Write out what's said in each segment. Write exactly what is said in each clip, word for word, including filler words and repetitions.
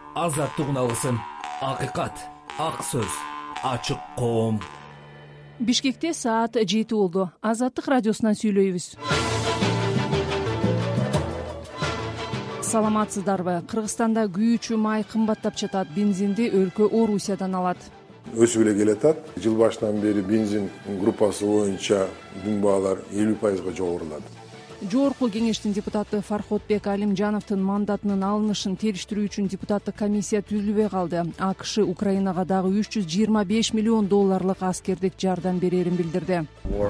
азаттык алсын, акыйкат, ак сөз, ачык коом. Бишкекте саат жети болду. Азаттык радиосунан сүйлөйбүз. Саламатсыздарбы? Кыргызстанда күйүүчү май кымбаттап жатат. Бензинди өлкө Орусиядан алат. Өсүп эле келатат. Жыл башынан бери бензин группасы боюнча дүң баалар элүү пайызга жогорулады. Жогорку кеңештин депутаты Фарходбек Алимжановдун мандатынын алынышын териштирүү үчүн депутаттык комиссия түзүлбөй калды. АКШ Украинага дагы үч жүз жыйырма беш миллион долларлык аскердик жардам берерин билдирди.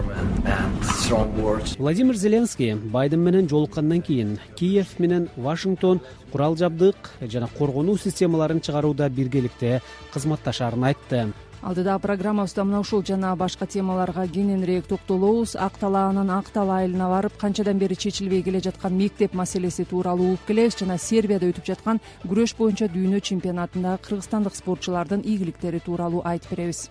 Владимир Зеленский Байден менен жолуккандан кийин Киев менен Вашингтон курал жабдык жана коргонуу системаларын чыгарууда биргеликте кызматташаарын айтты. Алдыда программабызда мына ушул жана башка темаларга кененирээк токтолобуз. Ак талаанын Ак талаа айылына барып, канчадан бери чечилбей келе жаткан мектеп маселеси тууралуу угуп келебиз жана Сербияда өтүп жаткан күрөш боюнча дүйнө чемпионатындагы кыргызстандык спортчулардын ийгиликтери тууралуу айтып беребиз.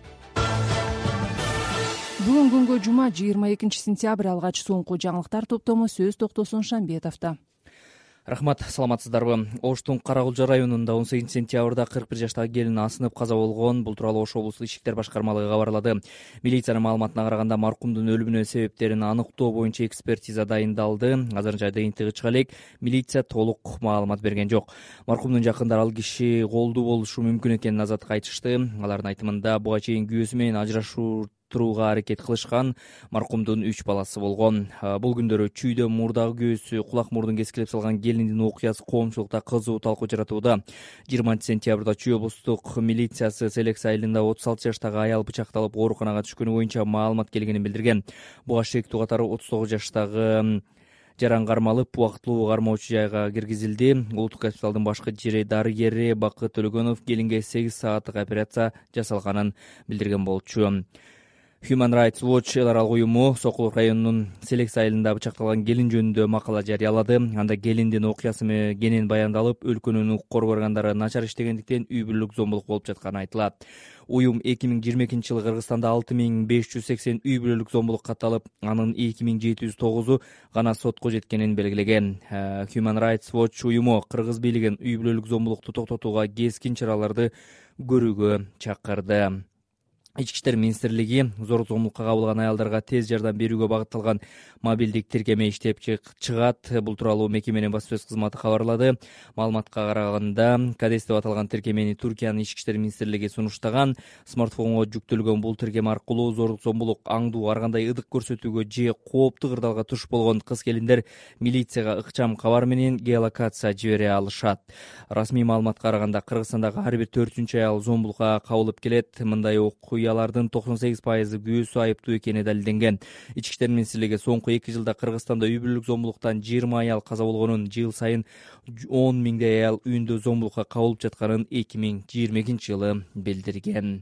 Бүгүн күнгө жума жыйырма экинчи сентябрь алгач соңку жаңылыктар топтому сөз токтосун Шамбетовдо. Рахмат, саламатсыздарбы? Оштун Карагулжа районунда он сегизинчи сентябрда кырк бир жаштагы келин асынып каза болгон. Бул тууралуу Ош облустук ички иштер башкармалыгы кабарлады. Милициянын маалыматына караганда маркумдун өлүмүнүн себептерин аныктоо боюнча экспертиза дайындалды. Азырынча жыйынтыгы чыга элек, милиция толук маалымат берген жок. Маркумдун жакындары ал киши колдуу болушу мүмкүн экенин азаттыкка айтышты. Алардын айтымында буга чейин күйөөсү менен ажырашуу турууга аракет кылышкан. Маркумдун үч баласы болгон. Бул күндөрү чүйдө мурдагы күйөөсү кулак мурдун кескилеп салган келиндин окуясы коомчулукта кызуу талкуу жаратууда. жыйырманчы сентябрда Чүй облустук милициясы Селекс айылында отуз алты жаштагы аял бычакталып ооруканага түшкөнү боюнча маалымат келгенин билдирген. Буга шектүү катары отуз тогуз жаштагы жаран кармалып, убактылуу кармоочу жайга киргизилди. Улуттук госпиталдын башкы дарыгери Бакыт Төлөгөнов келинге сегиз сааттык операция жасалганын билдирген болчу. Human Rights Watch эл аралык уюму Сокулук районунун Селекс айылында бычакталган келин жөнүндө макала жарыялады. Анда келиндин окуясы кенен баяндалып, өлкөнүн укук коргоо органдары начар иштегендиктен үй бүлөлүк зомбулук болуп жатканы айтылат. Уюм эки миң жыйырма экинчи жылы Кыргызстанда алты миң беш жүз сексен үй бүлөлүк зомбулук катталып, анын эки миң жети жүз тогузу гана сотко жеткенин белгилеген. Human Rights Watch уюму кыргыз бийлигин үй бүлөлүк зомбулукту токтотууга кескин чараларды көрүүгө чакырды. Ички иштер министрлиги зорлук зомбулукка кабылган аялдарга тез жардам берүүгө багытталган мобилдик тиркеме иштеп чыгат. Бул тууралуу мекеменин баспасөз кызматы кабарлады. Маалыматка караганда, Кадес деп аталган тиркемени Туркиянын ички иштер министрлиги сунуштаган. Смартфонго жүктөлгөн бул тиркеме аркылуу зорлук зомбулук, аңдуу, ар кандай ыдык көрсөтүүгө же кооптуу кырдаалга туш болгон кыз-келиндер милицияга ыкчам кабар менен геолокация жибере алышат. Расмий маалыматка караганда, Кыргызстандагы ар бир төртүнчү аял зомбулукка кабылып келет. Мындай окуялардын токсон сегиз пайызы күйөөсү айыптуу экени далилденген. Ички иштер министрлиги соңку эки жылда Кыргызстанда үй бүлөлүк зомбулуктан жыйырма аял каза болгонун, жыл сайын он миңдей аял үйүндө зомбулукка кабылып жатканын эки миң жыйырма экинчи жылы билдирген.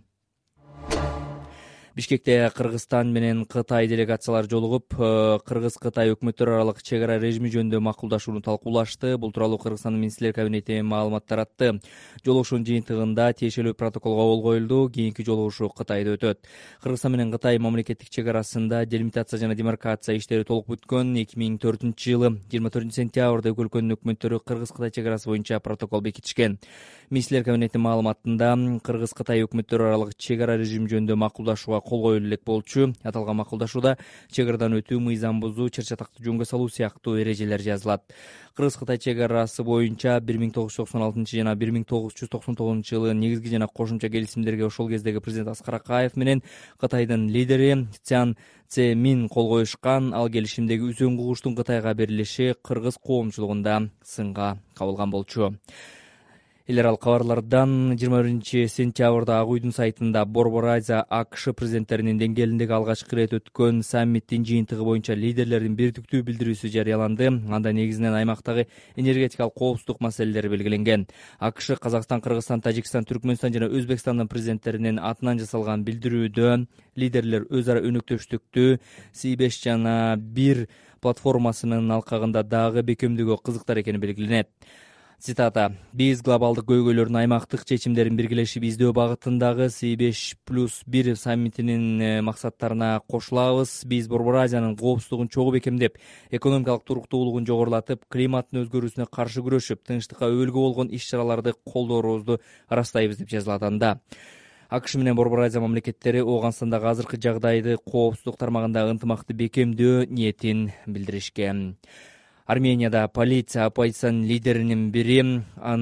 Бишкекте Кыргызстан менен Кытай делегациялары жолугуп, Кыргыз-Кытай өкмөттөр аралык чек ара режими жөнүндө макулдашууну талкуулашты. Бул тууралуу Кыргызстандын министрлер кабинети маалымат таратты. Жолугушуунун жыйынтыгында тиешелүү протоколго кол коюлду. Кийинки жолугушуу Кытайда өтөт. Кыргызстан менен Кытай мамлекеттик чек арасында делимитация жана демаркация иштери толук бүткөн. эки миң төртүнчү жылы жыйырма төртүнчү сентябрда эки өлкөнүн өкмөттөрү Кыргыз-Кытай чек арасы боюнча протокол бекитишкен. Министрлер кабинетинин маалыматында Кыргыз-Кытай өкмөттөрү аралык чек ара режими жөнүндө макулдашууга кол коюлуу элек болчу. Аталган макулдашууда чек арадан өтүү, мыйзам бузуу, чыр-чатакты жөнгө салуу сыяктуу эрежелер жазылат. Кыргыз-Кытай чек арасы боюнча бир миң тогуз жүз токсон алтынчы жана бир миң тогуз жүз токсон тогузунчу жылы негизги жана кошумча келисимдерге ошол кездеги президент Аскар Акаев менен Кытайдын лидери Цян Цземин кол коюшкан. Ал келишимдеги үзөң кугуштун Кытайга берилиши кыргыз коомчулугунда сынга кабылган болчу. Эл аралык кабарлардан жыйырма биринчи сентябрда Ак үйдүн сайтында Борбор Азия АКШ президенттеринин деңгээлиндеги алгачкы ирет өткөн саммиттин жыйынтыгы боюнча лидерлердин бирдиктүү билдирүүсү жарыяланды. Анда негизинен аймактагы энергетикалык коопсуздук маселелери белгиленген. АКШ, Казакстан, Кыргызстан, Тажикстан, Түркмөнстан жана Өзбекстандын президенттеринин атынан жасалган билдирүүдө лидерлер өз ара өнөктөштүктү Си беш жана бир платформасынын алкагында дагы бекемдөөгө кызыктар экени белгиленет. Цитата: биз глобалдык көйгөйлөрдүн аймактык чечимдерин биргелешип издөө багытындагы Си беш плюс бир саммитинин максаттарына кошулабыз. Биз Борбор Азиянын коопсуздугун чогуу бекемдеп, экономикалык туруктуулугун жогорулатып, климаттын өзгөрүүсүнө каршы күрөшүп, тынчтыкка өбөлгү болгон иш-чараларды колдоорубузду ырастайбыз деп жазылат анда. АКШ менен Борбор Азия мамлекеттери Ооганстандагы азыркы жагдайды коопсуздук тармагындагы ынтымакты бекемдөө ниетин билдиришкен. Арменияда полиция оппозициянын лидеринин бири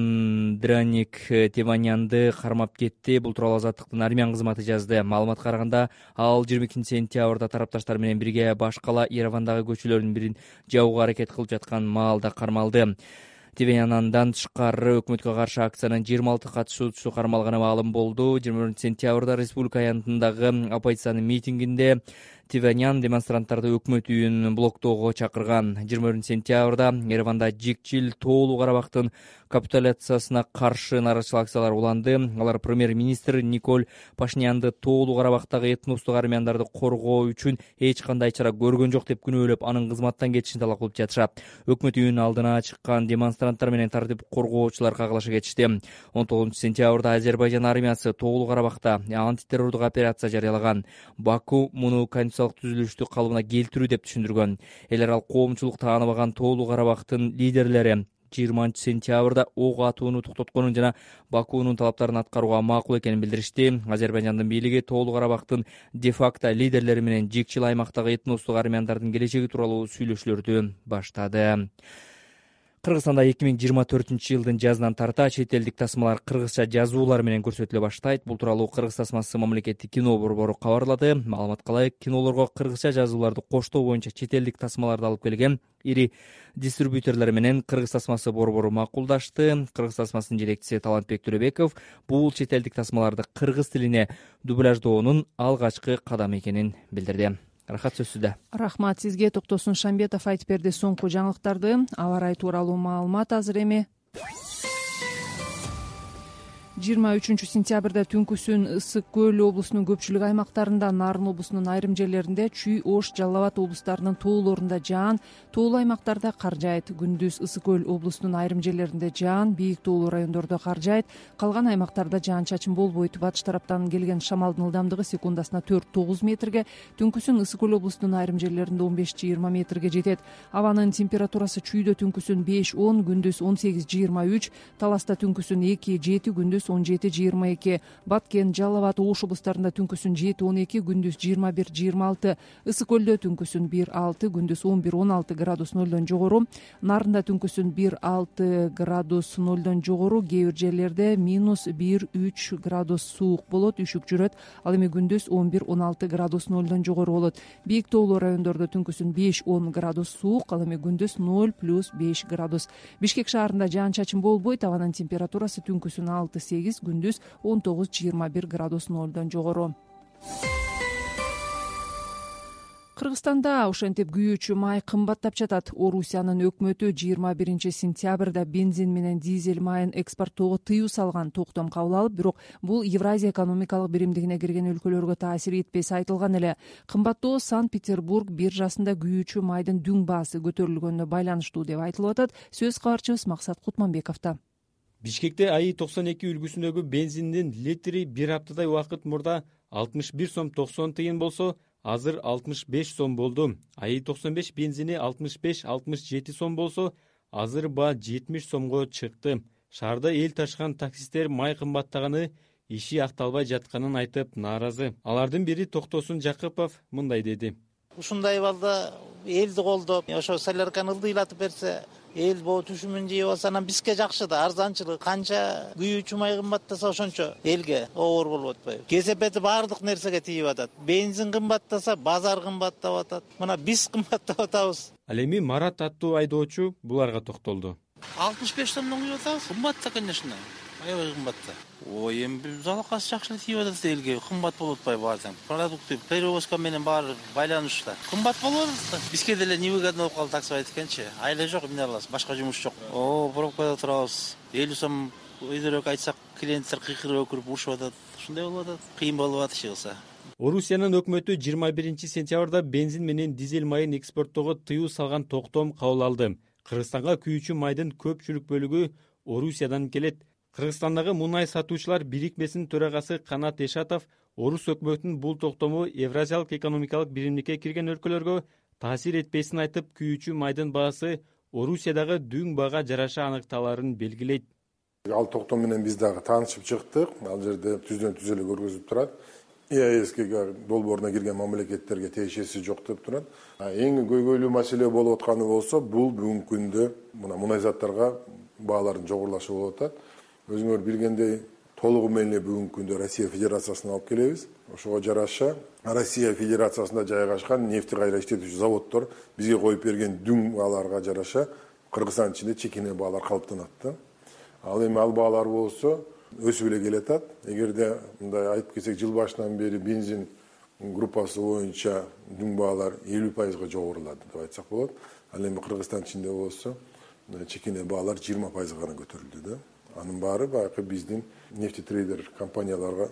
Андраник Теванянды кармап кетти. Бул тууралуу Азаттыктын армян кызматы жазды. Маалыматка караганда, ал жыйырма экинчи сентябрда тарапташтар менен бирге башкала Еревандагы көчөлөрдүн бирин жабууга аракет кылып жаткан маалда кармалды. Тевеняндан тышкары өкмөткө каршы акциянын жыйырма алты катышуучусу кармалганы маалым болду. жыйырма биринчи сентябрда республика аянтындагы оппозициянын митингинде Тевенян демонстранттарды өкмөт үйүн блоктоого чакырган. жыйырма биринчи сентябрда Ереванда жикчил тоолуу Карабактын капитуляциясына каршы нааразычылык акциялар уланды. Алар премьер-министр Николь Пашинянды тоолуу Карабактагы этностук армяндарды коргоо үчүн эч кандай чара көргөн жок деп күнөөлөп, анын кызматтан кетишин талап кылып жатышат. Өкмөт үйүнүн алдына чыккан демонстранттар менен тартип коргоочулар кагылаша кетишти. он тогузунчу сентябрда Азербайжан армиясы тоолуу Карабакта антитеррордук операция жарыялаган. Баку муну конституциялык түзүлүштү калыбына келтирүү деп түшүндүргөн. Эл аралык коомчулук тааныбаган тоолуу Карабактын лидерлери жыйырманчы сентябрда ок атууну токтотконун жана Бакунун талаптарын аткарууга макул экенин билдиришти. Азербайжандын бийлиги тоолуу Карабактын де-факто лидерлери менен жикчил аймактагы этностук армяндардын келечеги тууралуу сүйлөшүүлөрдү баштады. Кыргызстанда эки миң жыйырма төртүнчү жылдын жазынан тарта чет элдик тасмалар кыргызча жазуулар менен көрсөтүлө баштайт. Бул тууралуу Кыргыз тасмасы мамлекеттик кино борбору кабарлады. Маалыматка ылайык, кинолорго кыргызча жазууларды коштоо боюнча чет элдик тасмаларды алып келген ири дистрибьюторлор менен Кыргыз тасмасы борбору макулдашты. Кыргыз тасмасынын жетекчиси Талантбек Төрөбеков бул чет элдик тасмаларды кыргыз тилине дубляждоонун алгачкы кадамы экенин билдирди. Рахат сөзсүздө. Рахмат сизге. Токтосун Шамбетов айтып берди соңку жаңылыктарды. Аба ырайы тууралуу маалымат азыр эми. жыйырма үчүнчү сентябрда түнкүсүн Ысык Көл облусунун көпчүлүк аймактарында, Нарын облусунун айрым жерлеринде, Чүй, Ош, Жалал Абад облустарынын тоолорунда жаан, тоолуу аймактарда кар жаайт. Күндүз Ысык Көл облусунун айрым жерлеринде жаан, бийик тоолуу райондордо кар жаайт. Калган аймактарда жаан-чачын болбойт. Батыш тараптан келген шамалдын ылдамдыгы секундасына төрт тогуз метрге, түнкүсүн Ысык Көл облусунун айрым жерлеринде он беш жыйырма метрге жетет. Абанын температурасы Чүйдө түнкүсүн беш он, күндүз он сегиз жыйырма үч, Таласта түнкүсүн эки жети, күндүз он жети жыйырма эки, Баткен, Жалал Абад, Ош облустарында түнкүсүн жети он эки, күндүз жыйырма бир жыйырма алты, Ысык Көлдө түнкүсүн бир алты, күндүз он бир он алты градус нөлдөн жогору, Нарында түнкүсүн бир алты градус нөлдөн жогору, кээ бир жерлерде минус бир үч градус суук болот, үшүк жүрөт. Ал эми күндүз он бир он алты градус нөлдөн жогору болот. Бийик тоолуу райондордо түнкүсүн беш он градус суук, ал эми күндүз ноль плюс беш градус. Бишкек шаарында жаан-чачын болбойт. Абанын температурасы түнкүсүн алты сегиз, күндүз он тогуз жыйырма бир градус нөлдөн жогору. Кыргызстанда ошентип күйүүчү май кымбаттап жатат. Орусиянын өкмөтү жыйырма биринчи сентябрда бензин менен дизель майын экспорттоого тыюу салган токтом кабыл алып, бирок бул Евразия экономикалык биримдигине кирген өлкөлөргө таасир этпеси айтылган эле. Кымбаттоо Санкт-Петербург биржасында күйүүчү майдын дүң баасы көтөрүлгөнүнө байланыштуу деп айтылып атат. Сөз кабарчыбыз Максат Кутманбековдо. Бишкекте АИ токсон эки үлгүсүндөгү бензиндин литри бир аптадай убакыт мурда алтымыш бир сом токсон тыйын болсо, азыр алтымыш беш сом болду. АИ токсон беш бензини алтымыш беш алтымыш жети сом болсо, азыр баа жетимиш сомго чыкты. Шаарда эл ташыган таксисттер май кымбаттаганы, иши акталбай жатканын айтып нааразы. Алардын бири Токтосун Жакыпов мындай деди. Ушундай балда элди колдоп, ошо солярканы ылдыйлатып берсе, эл боо түшүмүн жеп алса, анан бизге жакшы да, арзанчылык. Канча күйүүчү май кымбаттаса ошончо элге оор болуп атпайбы? Кесепети баардык нерсеге тийип атат. Бензин кымбаттаса, базар кымбаттап атат. Мына биз кымбаттап атабыз. Ал эми Марат аттуу айдоочу буларга токтолду. алтымыш беш сомдон күйүп атабыз. Кымбатта, конечно. Аябай кымбатта. Ой, эми залакасы жакшы эле тийип атат элге. Кымбат болуп атпайбы баардык. Продукты перевозка менен баары байланышта. Кымбат болуп атат. Бизге деле невыгодно болуп калды такси айткенчи. Айла жок, эмне аласыз? Башка жумуш жок. О, пробкада турабыз. элүү сом өйдөрөөк айтсак, клиенттер кыйкырып өкүрүп урушуп атат. Ушундай болуп атат. Кыйын болуп атат иши кылса. Орусиянын өкмөтү жыйырма биринчи сентябрда бензин менен дизель майын экспорттоого тыюу салган токтом кабыл алды. Кыргызстанга күйүүчү майдын көпчүлүк бөлүгү Орусиядан келет. Кыргызстандагы мунай сатуучулар бирикмесинин төрагасы Канат Эшатов орус өкмөтүнүн бул токтому Евразиялык экономикалык биримдикке кирген өлкөлөргө таасир этпесин айтып, күйүүчү майдын баасы Орусиядагы дүң баага жараша аныкталарын белгилейт. Ал токтом менен биз дагы таанышып чыктык. Ал жерде түздөн түз эле көргөзүлүп турат. и а эске долбооруна кирген мамлекеттерге тиешеси жок деп турат. Эң көйгөйлүү маселе болуп атканы болсо, бул бүгүнкү күндө мына мунай заттарга баалардын жогорулашы болуп атат. Өзүңөр билгендей, толугу менен бүгүнкү күндө Россия Федерациясына алып келебиз. Ошого жараша Россия Федерациясында жайгашкан нефти кайра иштетүүчү заводдор бизге коюп берген дүң бааларга жараша Кыргызстан ичинде чекене баалар калыптанат. Ал эми ал баалар болсо өсүп эле келатат. Эгерде мындай айтып кетсек, жыл башынан бери бензин группасы боюнча дүң баалар элүү пайызга жогорулады деп айтсак болот. Ал эми Кыргызстан ичинде болсо чекене баалар жыйырма пайызга гана көтөрүлдү да. Анын баары баягы биздин нефтетрейдер компанияларга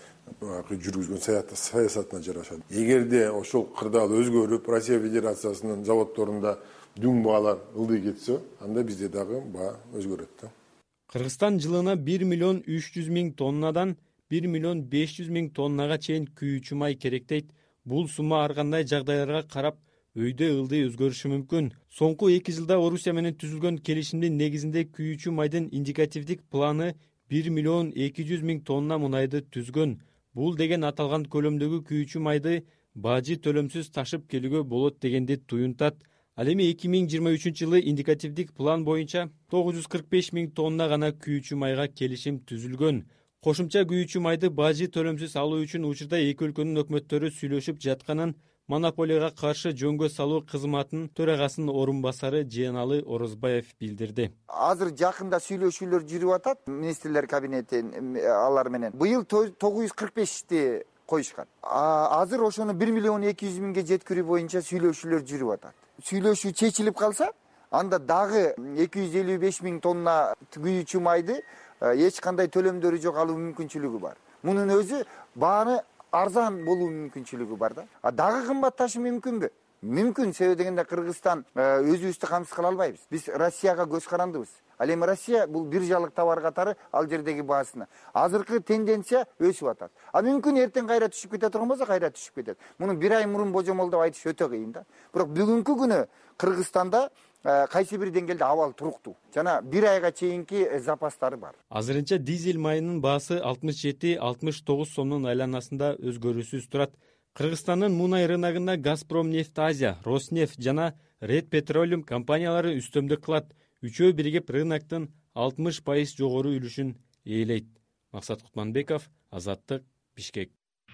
баягы жүргүзгөн саясатына жараша. Эгерде ошол кырдаал өзгөрүп, Россия Федерациясынын заводдорунда дүң баалар ылдый кетсе, анда бизде дагы баа өзгөрөт да. Кыргызстан жылына бир миллион үч жүз миң тоннадан бир миллион беш жүз миң тоннага чейин күйүүчү май керектейт. Бул сумма ар кандай жагдайларга карап өйдө ылдый өзгөрүшү мүмкүн. Соңку эки жылда Орусия менен түзүлгөн келишимдин негизинде күйүүчү майдын индикативдик планы бир миллион эки жүз миң тонна мунайды түзгөн. Бул деген аталган көлөмдөгү күйүүчү майды бажы төлөмсүз ташып келүүгө болот дегенди туюнтат. Ал эми эки миң жыйырма үчүнчү жылы индикативдик план боюнча тогуз жүз кырк беш миң тонна гана күйүүчү майга келишим түзүлгөн. Кошумча күйүүчү майды бажы төлөмсүз алуу үчүн учурда эки өлкөнүн өкмөттөрү сүйлөшүп жатканын монополияга каршы жөнгө салуу кызматынын төрагасынын орун басары Жээналы Орозбаев билдирди. Азыр жакында сүйлөшүүлөр жүрүп атат министрлер кабинети алар менен. Быйыл тогуз жүз кырк бешти коюшкан. Азыр ошону бир миллион эки жүз миңге жеткирүү боюнча сүйлөшүүлөр жүрүп атат. Сүйлөшүү чечилип калса, анда дагы эки жүз элүү беш миң тонна күйүүчү майды эч кандай төлөмдөрү жок алуу мүмкүнчүлүгү бар. Мунун өзү бааны арзан болуу мүмкүнчүлүгү бар да. А дагы кымбатташы мүмкүнбү? Мүмкүн, себеби дегенде Кыргызстан өзүбүздү камсыз кыла албайбыз. Биз Россияга көз карандыбыз. Ал эми Россия бул биржалык товар катары ал жердеги баасына. Азыркы тенденция өсүп атат. А мүмкүн эртең кайра түшүп кете турган болсо, кайра түшүп кетет. Муну бир ай мурун божомолдоп айтыш өтө кыйын да. Бирок бүгүнкү күнү Кыргызстанда кайсы бир деңгээлде абал туруктуу жана бир айга чейинки запастары бар. Азырынча дизель майынын баасы алтымыш жети алтымыш тогуз сомдун айланасында өзгөрүүсүз турат. Кыргызстандын мунай рыногуна Газпром нефть Азия, Роснефть жана Red Petroleum компаниялары үстөмдүк кылат. Үчөө биригип рыноктун алтымыш пайыз жогору үлүшүн ээлейт. Максат Кутманбеков, Азаттык, Бишкек.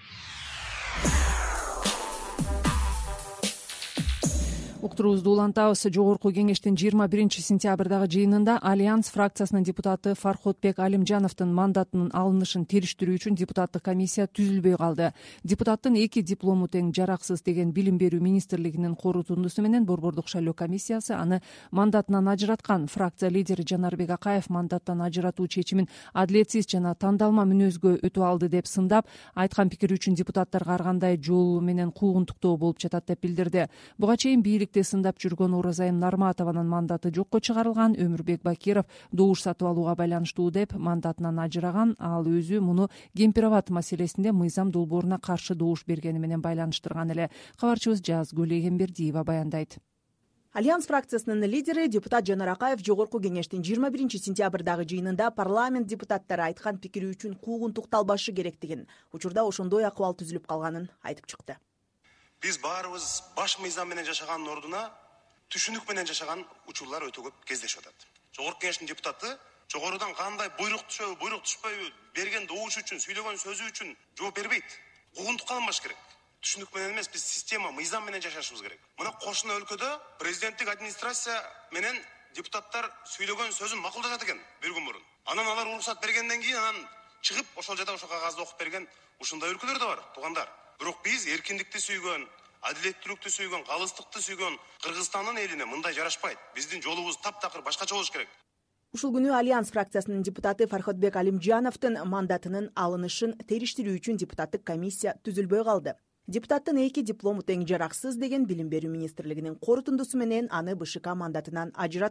Уктуруубузду улантабыз. Жогорку кеңештин жыйырма биринчи сентябрдагы жыйынында Альянс фракциясынын депутаты Фарходбек Алимжановдун мандатынын алынышын териштирүү үчүн депутаттык комиссия түзүлбөй калды. Депутаттын эки диплому тең жараксыз деген билим берүү министрлигинин корутундусу менен Борбордук шайлоо комиссиясы аны мандатынан ажыраткан. Фракция лидери Жанарбек Акаев мандаттан ажыратуу чечимин адилетсиз жана тандалма мүнөзгө өтүп алды деп сындап, айткан пикири үчүн депутаттарга ар кандай жол менен куугунтуктоо болуп жатат деп билдирди. Буга чейин бийлик сындап жүргөн Оразайым Нарматованын мандаты жокко чыгарылган. Өмүрбек Бакиров добуш сатып алууга байланыштуу деп мандатынан ажыраган. Ал өзү муну Кемпирабад маселесинде мыйзам долбооруна каршы добуш бергени менен байланыштырган эле. Кабарчыбыз Жазгүл Эгембердиева баяндайт. Альянс фракциясынын лидери депутат Жанар Акаев жогорку кеңештин жыйырма биринчи сентябрдагы жыйынында парламент депутаттары айткан пикири үчүн куугунтукталбашы керектигин, учурда ошондой акыбал түзүлүп калганын айтып чыкты. Биз баарыбыз баш мыйзам менен жашаганын ордуна түшүнүк менен жашаган учурлар өтө көп кездешип атат. Жогорку кеңештин депутаты жогорудан кандай буйрук түшөбү, буйрук түшпөйбү берген добуш үчүн, сүйлөгөн сөзү үчүн жооп бербейт. Куугунтукка алынбаш керек. Түшүнүк менен эмес, биз система, мыйзам менен жашашыбыз керек. Мына кошуна өлкөдө президенттик администрация менен депутаттар сүйлөгөн сөзүн макулдашат экен бир күн мурун. Анан алар уруксат бергенден кийин анан чыгып ошол жерде ошо кагазды окуп берген ушундай өлкөлөр да бар, туугандар. Бирок биз эркиндикти сүйгөн, адилеттүүлүктү сүйгөн, калыстыкты сүйгөн Кыргызстандын элине мындай жарашпайт. Биздин жолубуз таптакыр башкача болуш керек. Ушул күнү Альянс фракциясынын депутаты Фарходбек Алимжановдун мандатынын алынышын териштирүү үчүн депутаттык комиссия түзүлбөй калды. Депутаттын эки диплому тең жараксыз деген билим берүү министрлигинин корутундусу менен аны БШК мандатынан ажыраткан.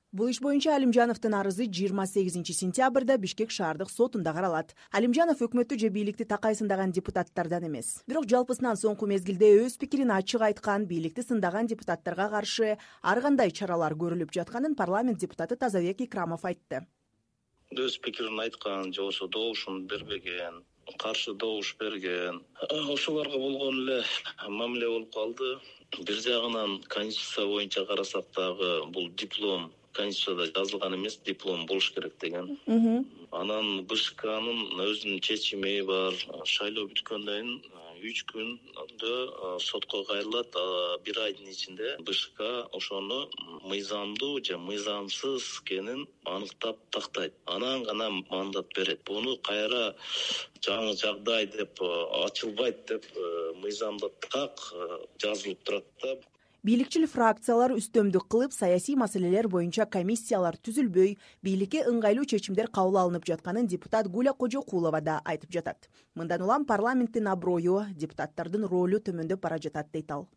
Бул иш боюнча Алимжановдун арызы жыйырма сегизинчи сентябрда Бишкек шаардык сотунда каралат. Алимжанов өкмөттү же бийликти такай сындаган депутаттардан эмес. Бирок жалпысынан соңку мезгилде өз пикирин ачык айткан, бийликти сындаган депутаттарга каршы ар кандай чаралар көрүлүп жатканын парламент депутаты Тазабек Икрамов айтты. Өз пикирин айткан, же болбосо добушун бербеген, каршы добуш берген, ошолорго болгон эле мамиле болуп калды. Бир жагынан конституция боюнча карасак дагы бул диплом конституцияда жазылган эмес, диплом болуш керек деген. Анан БШКнын өзүнүн чечими бар. Шайлоо бүткөндөн кийин үч күндө сотко кайрылат. Бир айдын ичинде БШК ошону мыйзамдуу же мыйзамсыз экенин аныктап тактайт. Анан гана мандат берет. Буну кайра жаңы жагдай деп ачылбайт деп мыйзамда так жазылып турат да. Бийликчил фракциялар үстөмдүк кылып, саясий маселелер боюнча комиссиялар түзүлбөй, бийликке ыңгайлуу чечимдер кабыл алынып жатканын депутат Гуля Кожокулова да айтып жатат. Мындан улам парламенттин аброю, депутаттардын ролу төмөндөп бара жатат дейт ал.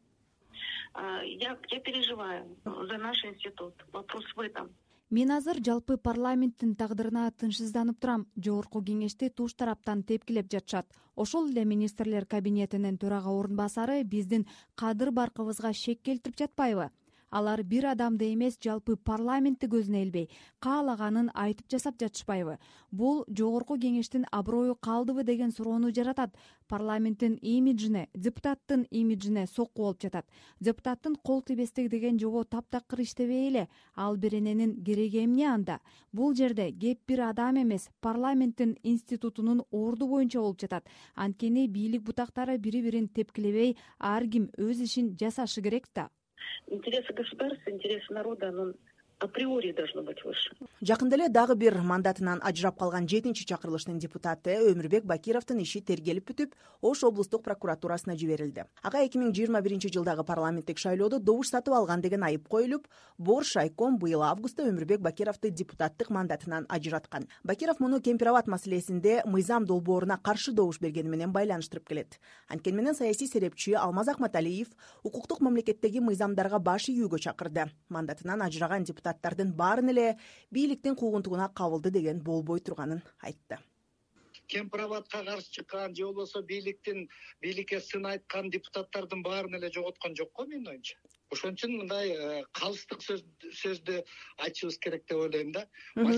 Я переживаю за наш институт. Вопрос в этом. Мен азыр жалпы парламенттин тагдырына тынчсызданып турам. Жогорку кеңешти туш тараптан тепкилеп жатышат. Ошол эле министрлер кабинетинин төрага орун басары биздин кадыр баркыбызга шек келтирип жатпайбы? Алар бир адамды эмес, жалпы парламентти көзүнө илбей, каалаганын айтып жасап жатышпайбы? Бул жогорку кеңештин аброю калдыбы деген суроону жаратат. Парламенттин имиджине, депутаттын имиджине сокку болуп жатат. Депутаттын кол тийбестиги деген жобо таптакыр иштебей эле. Ал берененин кереги эмне анда? Бул жерде кеп бир адам эмес, парламенттин институтунун орду боюнча болуп жатат. Анткени бийлик бутактары бири-бирин тепкилебей, ар ким өз ишин жасашы керек да. Интересы государства, интересы народа, но априори должно быть выше. Жакында эле дагы бир мандатынан ажырап калган жетинчи чакырылыштын депутаты Өмүрбек Бакировдун иши тергелип бүтүп, Ош облустук прокуратурасына жиберилди. Ага эки миң жыйырма биринчи жылдагы парламенттик шайлоодо добуш сатып алган деген айып коюлуп, Борш айком быйыл августта Өмүрбек Бакировду депутаттык мандатынан ажыраткан. Бакиров муну Кемпир-Абад маселесинде мыйзам долбооруна каршы добуш бергени менен байланыштырып келет. Анткени менен саясий серепчи Алмаз Акматалиев укуктук мамлекеттеги мыйзамдарга баш ийүүгө чакырды. Мандатынан ажыраган депутат депутаттардын баарын эле бийликтин куугунтугуна кабылды деген болбой турганын айтты. Кемпир-Абадка каршы чыккан же болбосо бийликтин бийликке сын айткан депутаттардын баарын эле жоготкон жок го менин оюмча. Ошон үчүн мындай калыстык сөздү айтышыбыз керек деп ойлойм да.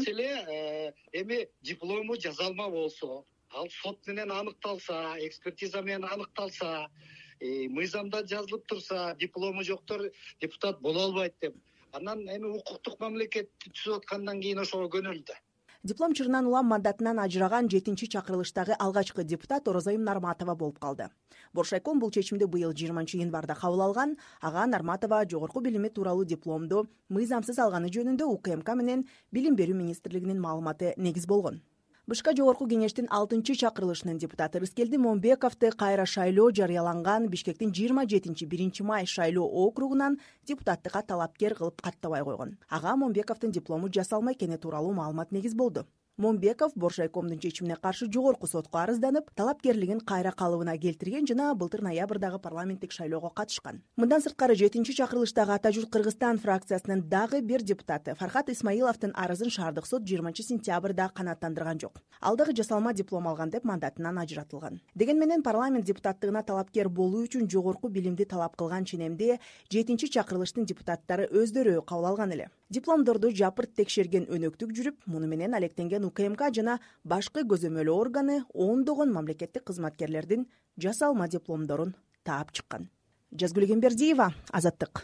Маселе эми диплому жазалма болсо, ал сот менен аныкталса, экспертиза менен аныкталса, мыйзамда жазылып турса, диплому жоктор депутат боло албайт деп. Анан эми укуктук мамлекетти түзүп аткандан кийин ошого көнүлдү. Диплом чырынан улам мандатынан ажыраган жетинчи чакырылыштагы алгачкы депутат Орозайым Нарматова болуп калды. Боршайком бул чечимди быйыл жыйырманчы январда кабыл алган. Ага Нарматова жогорку билими тууралуу дипломду мыйзамсыз алганы жөнүндө У К М К менен Билим берүү министрлигинин маалыматы негиз болгон. БШК жогорку кеңештин алтынчы чакырылышынын депутаты Рыскелди Момбековду кайра шайлоо жарыяланган Бишкектин жыйырма жетинчи биринчи май шайлоо округунан депутаттыкка талапкер кылып каттабай койгон. Ага Момбековдун диплому жасалма экени тууралуу маалымат негиз болду. Момбеков Боршайкомдун чечимине каршы жогорку сотко арызданып, талапкерлигин кайра калыбына келтирген жана былтыр ноябрдагы парламенттик шайлоого катышкан. Мындан сырткары жетинчи чакырылыштагы Ата журт Кыргызстан фракциясынын дагы бир депутаты Фархат Исмаиловдун арызын шаардык сот жыйырманчы сентябрда канааттандырган жок. Ал дагы жасалма диплом алган деп мандатынан ажыратылган. Деген менен парламент депутаттыгына талапкер болуу үчүн жогорку билимди талап кылган ченемди жетинчи чакырылыштын депутаттары өздөрү кабыл алган эле. Дипломдорду жапырт текшерген өнөктүк жүрүп, муну менен алектенген У К М К жана башкы көзөмөлөө органы ондогон мамлекеттик кызматкерлердин жасалма дипломдорун таап чыккан. Жазгүл Гембердиева, Азаттык.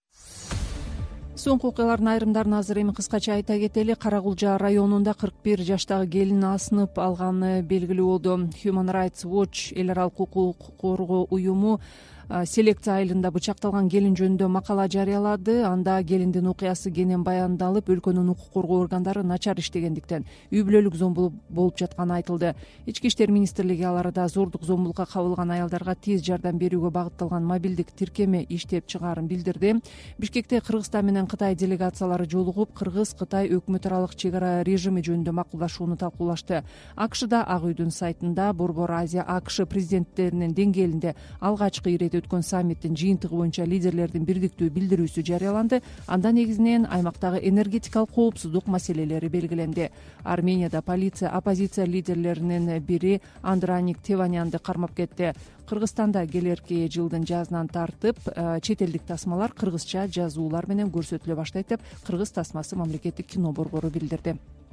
Соңку окуялардын айрымдарын азыр эми кыскача айта кетели. Карагулжа районунда кырк бир жаштагы келин асынып алганы белгилүү болду. Human Rights Watch эл аралык укук коргоо уюму селекция айылында бычакталган келин жөнүндө макала жарыялады. Анда келиндин окуясы кенен баяндалып, өлкөнүн укук коргоо органдары начар иштегендиктен үй бүлөлүк зомбулук болуп жатканы айтылды. Ички иштер министрлиги ал арада зордук зомбулукка кабылган аялдарга тез жардам берүүгө багытталган мобилдик тиркеме иштеп чыгаарын билдирди. Бишкекте Кыргызстан менен Кытай делегациялары жолугуп, Кыргыз-Кытай өкмөт аралык чек ара режими жөнүндө макулдашууну талкуулашты. АКШда Ак үйдүн сайтында Борбор Азия АКШ президенттеринин деңгээлинде алгачкы ирет өткөн саммиттин жыйынтыгы боюнча лидерлердин бирдиктүү билдирүүсү жарыяланды. Анда негизинен аймактагы энергетикалык коопсуздук маселелери белгиленди. Арменияда полиция оппозиция лидерлеринин бири Андраник Теванянды кармап кетти. Кыргызстанда келерки жылдын жазынан тартып чет элдик тасмалар кыргызча жазуулар менен көрсөтүлө баштайт деп Кыргыз тасмасы мамлекеттик кино борбору билдирди.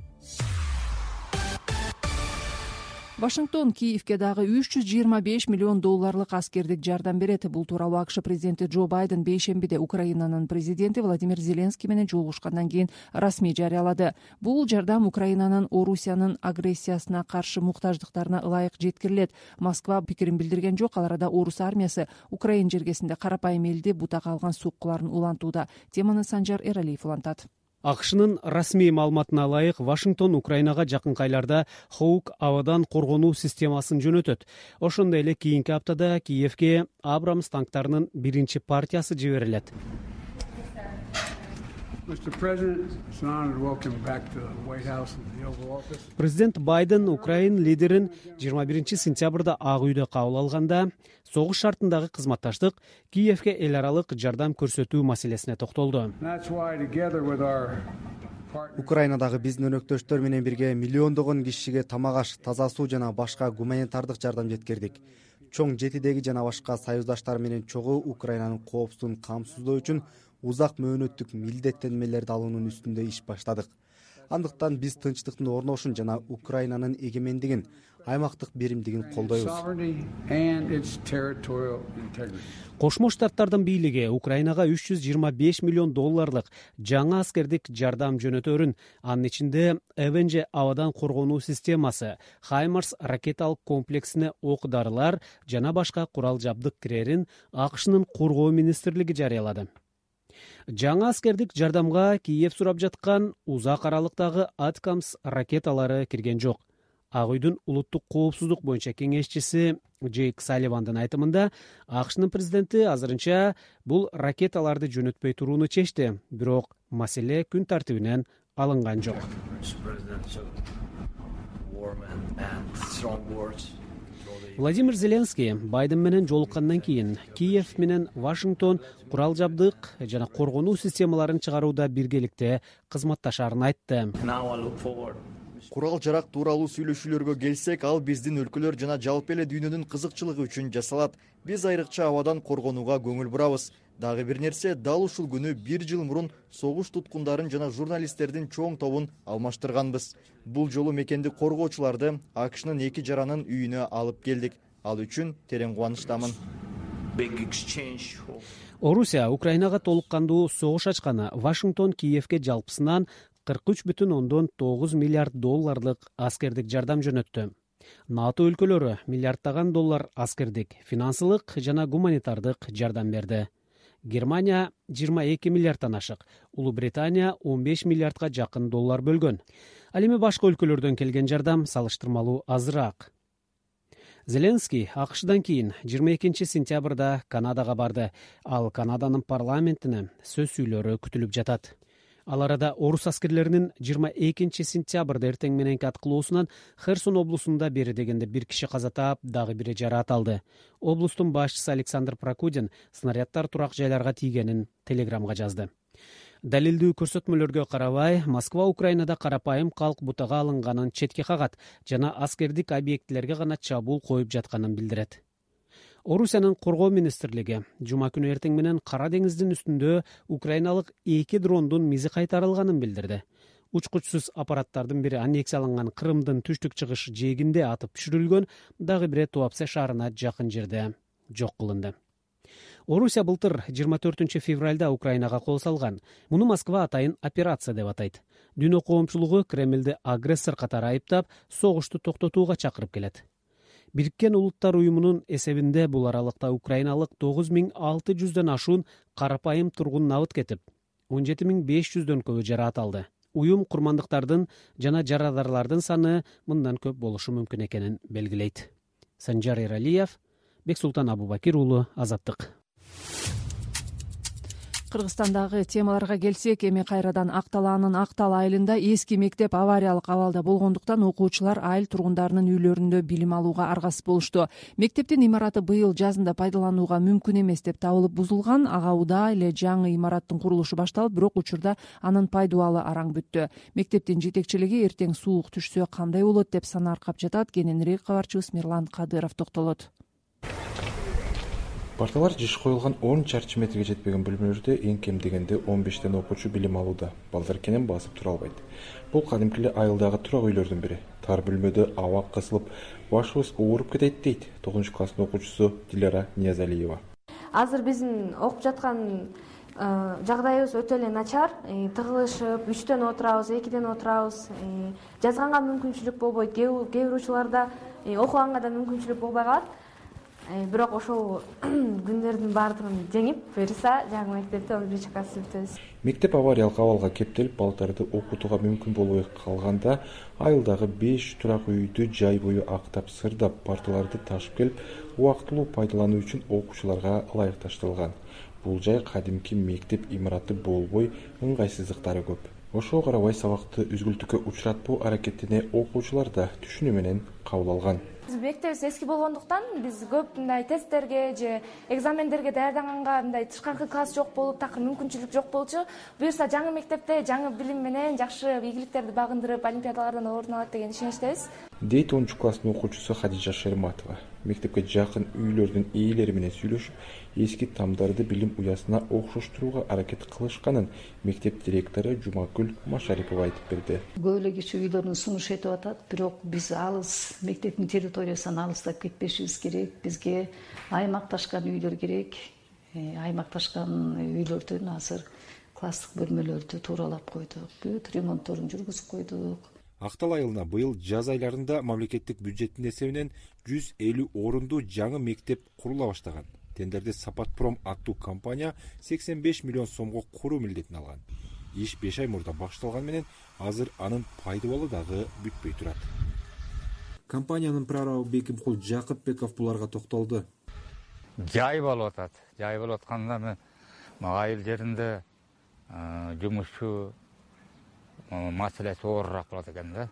Вашингтон Киевке дагы үч жүз жыйырма беш миллион долларлык аскердик жардам берет. Бул тууралуу АКШ президенти Джо Байден бейшембиде Украинанын президенти Владимир Зеленский менен жолугушкандан кийин расмий жарыялады. Бул жардам Украинанын Орусиянын агрессиясына каршы муктаждыктарына ылайык жеткирилет. Москва пикирин билдирген жок. Ал арада орус армиясы Украин жергесинде карапайым элди бутага алган соккуларын улантууда. Теманы Санжар Эралиев улантат. АКШнын расмий маалыматына ылайык, Вашингтон Украинага жакынкы айларда Хоук абадан коргонуу системасын жөнөтөт. Ошондой эле кийинки аптада Киевке Абрамс танктарынын биринчи партиясы жиберилет. Президент Байден Украин лидерин жыйырма биринчи сентябрда Ак үйдө кабыл алганда согуш шартындагы кызматташтык, Киевке эл аралык жардам көрсөтүү маселесине токтолду. Украинадагы биздин өнөктөштөр менен бирге миллиондогон кишиге тамак аш, таза суу жана башка гуманитардык жардам жеткирдик. Чоң жетидеги жана башка союздаштар менен чогуу Украинанын коопсуздугун камсыздоо үчүн узак мөөнөттүк милдеттенмелерди алуунун үстүндө иш баштадык. Андыктан биз тынчтыктын орношун жана Украинанын эгемендигин, аймактык беримдигин колдойбуз. Кошмо Штаттардын бийлиги Украинага үч жүз жыйырма беш миллион долларлык жаңа аскердик жардам жөнөтөрүн, анын ичинде Эвенже абадан коргонуу системасы, Хаймарс ракеталык комплексине ок-дарылар жана башка курал жабдык кирерин АКШнын коргоо министрлиги жарыялады. Жаңа аскердик жардамга Киев сурап жаткан узак аралыктагы Аткамс ракеталары кирген жок. Ак үйдүн улуттук коопсуздук боюнча кеңешчиси Джейк Салливандын айтымында, АКШнын президенти азырынча бул ракеталарды жөнөтпөй турууну чечти, бирок маселе күн тартибинен алынган жок. Владимир Зеленский Байден менен жолуккандан кийин Киев менен Вашингтон курал жабдык жана коргонуу системаларын чыгарууда биргеликте кызматташарын айтты. Курал жарак тууралуу сүйлөшүүлөргө келсек, ал биздин өлкөлөр жана жалпы эле дүйнөнүн кызыкчылыгы үчүн жасалат. Биз айрыкча абадан коргонууга көңүл бурабыз. Дагы бир нерсе, дал ушул күнү бир жыл мурун согуш туткундарын жана журналисттердин чоң тобун алмаштырганбыз. Бул жолу мекенди коргоочуларды АКШнын эки жаранын үйүнө алып келдик. Ал үчүн терең кубанычтамын. Орусия Украинага толук кандуу согуш ачканы Вашингтон Киевке жалпысынан кырк үч бүтүн ондон тогуз миллиард долларлык аскердик жардам жөнөттү. НАТО өлкөлөрү миллиарддаган доллар аскердик, финансылык жана гуманитардык жардам берди. Германия жыйырма эки миллиарддан ашык, Улуу Британия он беш миллиардга жакын доллар бөлгөн. Ал эми башка өлкөлөрдөн келген жардам салыштырмалуу азыраак. Зеленский АКШдан кийин жыйырма экинчи сентябрда Канадага барды. Ал Канаданын парламентине сөз сүйлөрү күтүлүп жатат. Ал арада орус аскерлеринин жыйырма экинчи сентябрда эртең мененки аткылоосунан Херсон облусунда бери дегенде бир киши каза таап, дагы бири жараат алды. Облустун башчысы Александр Прокудин снаряддар турак жайларга тийгенин телеграмга жазды. Далилдүү көрсөтмөлөргө карабай, Москва Украинада карапайым калк бутага алынганын четке кагат жана аскердик объектилерге гана чабуул коюп жатканын билдирет. Орусиянын коргоо министрлиги жума күнү эртең менен Кара деңиздин үстүндө украиналык эки дрондун мизи кайтарылганын билдирди. Учкучсуз аппараттардын бири аннексия алынган Крымдын түштүк-чыгыш жээгинде атып түшүрүлгөн, дагы бири Туапсе шаарына жакын жерде жок кылынды. Орусия былтыр жыйырма төртүнчү февралда Украинага кол салган. Муну Москва атайын операция деп атайт. Дүйнө коомчулугу Кремлди агрессор катары айыптап, согушту токтотууга чакырып келет. Бириккен Улуттар уюмунун эсебинде бул аралыкта украиналык тогуз миң алты жүздөн ашуун карапайым тургун набыт кетип, он жети миң беш жүздөн көбү жараат алды. Уюм курмандыктардын жана жарадарлардын саны мындан көп болушу мүмкүн экенин белгилейт. Санжар Эралиев, Бексултан Абубакир уулу, Азаттык. Кыргызстандагы темаларга келсек, эми кайрадан Ак Талаанын Ак Тала айылында эски мектеп авариялык абалда болгондуктан окуучулар айыл тургундарынын үйлөрүндө билим алууга аргасыз болушту. Мектептин имараты быйыл жазында пайдаланууга мүмкүн эмес деп табылып бузулган. Ага удаа эле жаңы имараттын курулушу башталып, бирок учурда анын пайдубалы араң бүттү. Мектептин жетекчилиги эртең суук түшсө кандай болот деп санааркап жатат. Кененирээк кабарчыбыз Мирлан Кадыров токтолот. Парталар жиш коюлган он чарчы метрге жетпеген бөлмөлөрдө эң кем дегенде он бештен окуучу билим алууда. Балдар кенен басып тура албайт. Бул кадимки эле айылдагы турак үйлөрдүн бири. Тар бөлмөдө аба кысылып, башыбыз ооруп кетет дейт тогузунчу класстын окуучусу Дилара Ниязалиева. Азыр биздин окуп жаткан жагдайыбыз өтө эле начар. Тыгылышып, үчтөн отурабыз, экиден отурабыз. Жазганга мүмкүнчүлүк болбойт. Кээ бир учурларда окуганга да мүмкүнчүлүк болбой калат. Бирок ошол күндөрдүн баардыгын жеңип, буюрса жаңы мектепте он биринчи классты бүтөбүз. Мектеп авариялык абалга кептелип, балдарды окутууга мүмкүн болбой калганда, айылдагы беш турак үйдү жай бою актап, сырдап, парталарды ташып келип, убактылуу пайдалануу үчүн окуучуларга ылайыкташтырылган. Бул жай кадимки мектеп имараты болбой, ыңгайсыздыктары көп. Ошого карабай сабакты үзгүлтүккө учуратпоо аракетине окуучулар да түшүнүү менен кабыл алган. Мектебибиз эски болгондуктан биз көп мындай тесттерге же экзамендерге даярданганга мындай тышкаркы класс жок болуп, такыр мүмкүнчүлүк жок болчу. Буюрса жаңы мектепте жаңы билим менен жакшы ийгиликтерди багындырып, олимпиадалардан орун алат деген ишеничтебиз. Дейт онунчу класстын окуучусу Хадижа Шерматова. Мектепке жакын үйлөрдүн ээлери менен сүйлөшүп, эски тамдарды билим уясына окшоштурууга аракет кылышканын мектеп директору Жумакүл Машарипова айтып берди. Көп эле киши үйлөрүн сунуш этип атат, бирок биз алыс мектептин территориясынан алыстап кетпешибиз керек. Бизге аймакташкан үйлөр керек. Аймакташкан үйлөрдөн азыр класстык бөлмөлөрдү тууралап койдук. Бүт ремонтторун жүргүзүп койдук. Ак Тала айылына быйыл жаз айларында мамлекеттик бюджеттин эсебинен жүз элүү орунду жаңы мектеп курула баштаган. Тендерде Сапатпром аттуу компания сексен беш миллион сомго куруу милдетин алган. Иш беш ай мурда башталган менен азыр анын пайдубалы дагы бүтпөй турат. Компаниянын прорабы Бекимкул Жакыпбеков буларга токтолду. Жай болуп атат. Жай болуп атканда айыл жеринде жумушчу маселеси оорураак болот экен да.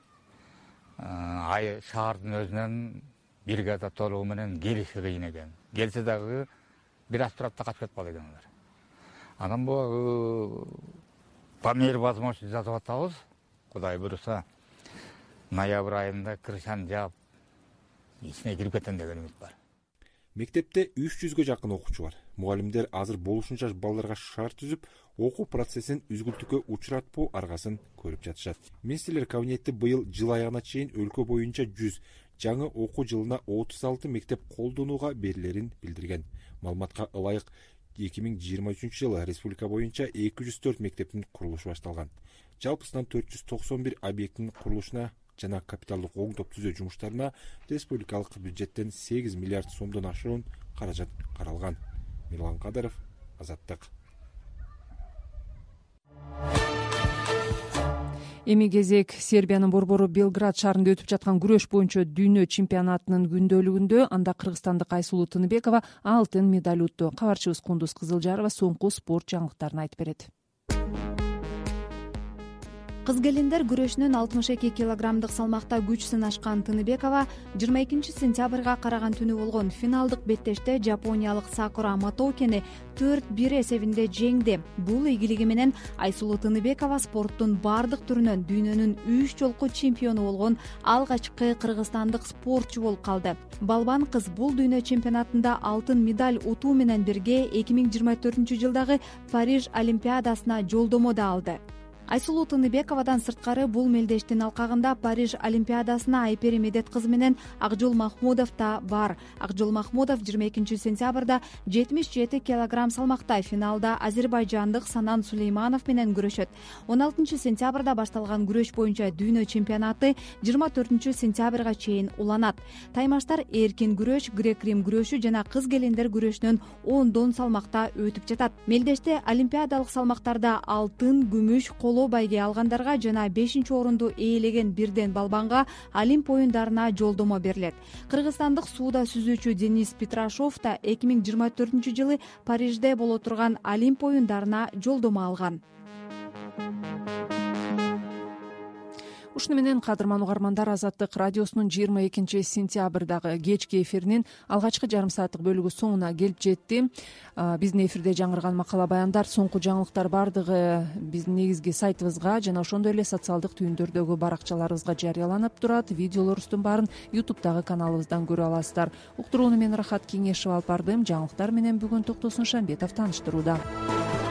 Ай шаардын өзүнөн бригада толугу менен келиши кыйын экен. Келсе дагы бир аз турат да качып кетип калат экен алар. Анан бул по мере возможности жасап атабыз. Кудай буюрса, ноябрь айында крышаны жаап, ичине кирип кетем деген үмүт бар. Мектепте үч жүзгө жакын окуучу бар. Мугалимдер азыр болушунча балдарга шарт түзүп, окуу процессин үзгүлтүккө учуратпоо аргасын көрүп жатышат. Министрлер кабинети быйыл жыл аягына чейин өлкө боюнча жүз, жаңы окуу жылына отуз алты мектеп колдонууга берилерин билдирген. Маалыматка ылайык эки миң жыйырма үчүнчү жылы республика боюнча эки жүз төрт мектептин курулушу башталган. Жалпысынан төрт жүз токсон бир объекттин курулушуна жана капиталдык оңдоп түзөө жумуштарына республикалык бюджеттен сегиз миллиард сомдон ашуун каражат каралган. Мирлан Кадыров, Азаттык. Эми кезек Сербиянын борбору Белград шаарында өтүп жаткан күрөш боюнча дүйнө чемпионатынын күндөлүгүндө анда кыргызстандык Айсулуу Тыныбекова алтын медаль утту. Кабарчыбыз Кундуз Кызылжарова соңку спорт жаңылыктарын айтып берет. Кыз келиндер күрөшүнөн алтымыш эки килограммдык салмакта күч сынашкан Тыныбекова жыйырма экинчи сентябрга караган түнү болгон финалдык беттеште жапониялык Сакура Матоукени төрт бир эсебинде жеңди. Бул ийгилиги менен Айсулуу Тыныбекова спорттун бардык түрүнөн дүйнөнүн үч жолку чемпиону болгон алгачкы кыргызстандык спортчу болуп калды. Балбан кыз бул дүйнө чемпионатында алтын медаль утуу менен бирге эки миң жыйырма төртүнчү жылдагы Париж олимпиадасына жолдомо да алды. Айсулуу Тыныбековадан сырткары бул мелдештин алкагында Париж олимпиадасына Айпери Медет кызы менен Акжол Махмудов да бар. Акжол Махмудов жыйырма экинчи сентябрда жетимиш жети килограмм салмакта финалда азербайжандык Санан Сулейманов менен күрөшөт. он алтынчы сентябрда башталган күрөш боюнча дүйнө чемпионаты жыйырма төртүнчү сентябрга чейин уланат. Таймаштар эркин күрөш, грек-рим күрөшү жана кыз келиндер күрөшүнөн ондон салмакта өтүп жатат. Мелдеште олимпиадалык салмактарда алтын, күмүш, коло байге алгандарга жана бешинчи орунду ээлеген бирден балбанга Олимп оюндарына жолдомо берилет. Кыргызстандык сууда сүзүүчү Денис Петрашов да эки миң жыйырма төртүнчү жылы Парижде боло турган Олимп оюндарына жолдомо алган. Ушуну менен кадырман угармандар, Азаттык радиосунун жыйырма экинчи сентябрдагы кечки эфиринин алгачкы жарым сааттык бөлүгү соңуна келип жетти. Биздин эфирде жаңырган макала баяндар, соңку жаңылыктар баардыгы биздин негизги сайтыбызга жана ошондой эле социалдык түйүндөрдөгү баракчаларыбызга жарыяланып турат. Видеолорубуздун баарын ютубтагы каналыбыздан көрө аласыздар. Уктурууну мен Рахат Кеңешева алып бардым. Жаңылыктар менен бүгүн Токтосун Шамбетов тааныштырууда.